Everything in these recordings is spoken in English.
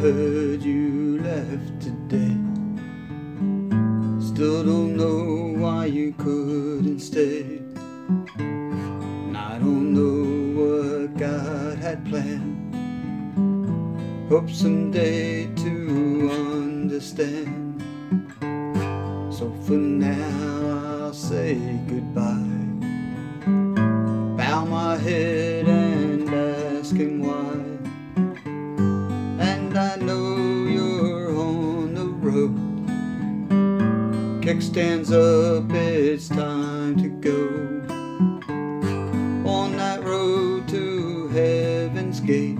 heard you left today. Still don't know why you couldn't stay. And I don't know what God had planned. Hope someday to understand. So for now I'll say goodbye. Bow my head and ask him why. And I know you're on the road. Kickstands up, it's time to go. On that road to heaven's gate,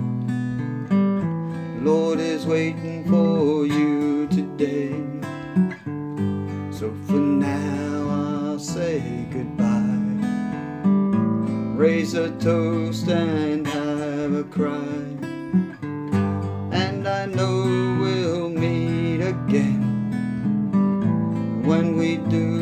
Lord is waiting for you today. So for now I'll say goodbye. Raise a toast and have a cry. And I know we'll meet again. When we do,